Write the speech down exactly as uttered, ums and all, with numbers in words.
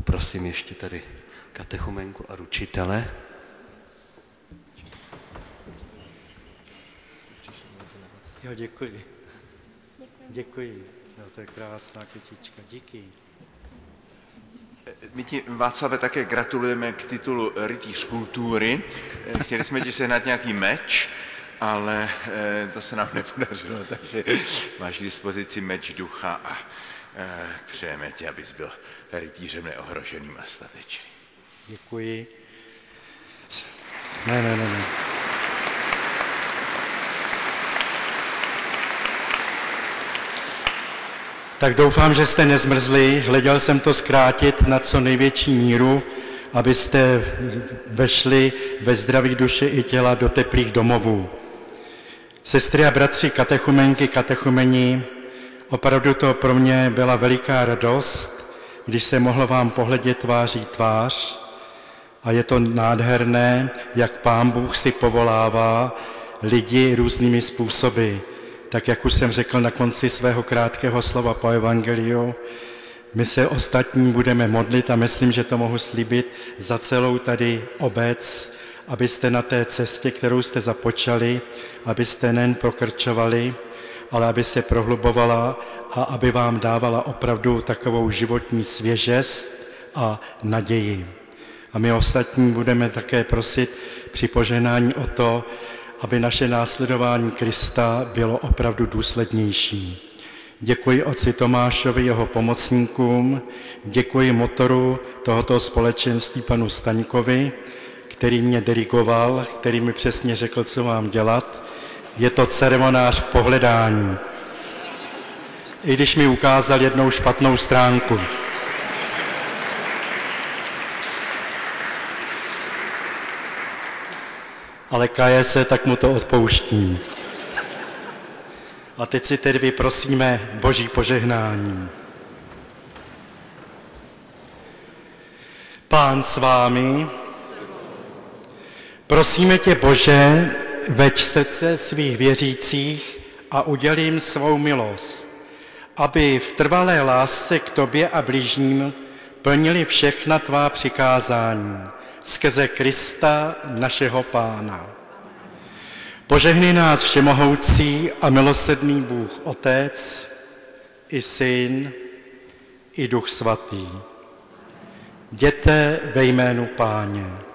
poprosím ještě tady katechumenku a ručitele. Jo, děkuji. Děkuji. No, to je krásná kytička. Díky. My ti, Václave, také gratulujeme k titulu rytíř kultury. Chtěli jsme ti sehnat nějaký meč, ale to se nám nepodařilo, takže máš k dispozici meč ducha a přejeme ti, abys byl rytířem neohroženým a statečným. Děkuji. Ne, ne, ne, ne. Tak doufám, že jste nezmrzli. Hleděl jsem to zkrátit na co největší míru, abyste vešli ve zdraví duše i těla do teplých domovů. Sestry a bratři, katechumenky, katechumeni, opravdu to pro mě byla veliká radost, když se mohlo vám pohledět tváří tvář. A je to nádherné, jak Pán Bůh si povolává lidi různými způsoby. Tak jak už jsem řekl na konci svého krátkého slova po evangeliu, my se ostatní budeme modlit a myslím, že to mohu slíbit za celou tady obec, abyste na té cestě, kterou jste započali, abyste nejen prokrčovali, ale aby se prohlubovala a aby vám dávala opravdu takovou životní svěžest a naději. A my ostatní budeme také prosit při požehnání o to, aby naše následování Krista bylo opravdu důslednější. Děkuji otci Tomášovi, jeho pomocníkům, děkuji motoru tohoto společenství panu Staňkovi, který mě dirigoval, který mi přesně řekl, co mám dělat. Je to ceremonář pohledání. I když mi ukázal jednou špatnou stránku. Ale kaje se, tak mu to odpouštím. A teď si tedy vyprosíme Boží požehnání. Pán s vámi, prosíme tě, Bože, veď srdce svých věřících a udělí jim svou milost, aby v trvalé lásce k tobě a bližním plnili všechna tvá přikázání skrze Krista, našeho Pána. Požehnej nás všemohoucí a milosrdný Bůh Otec, i Syn, i Duch Svatý. Jděte ve jménu Páně.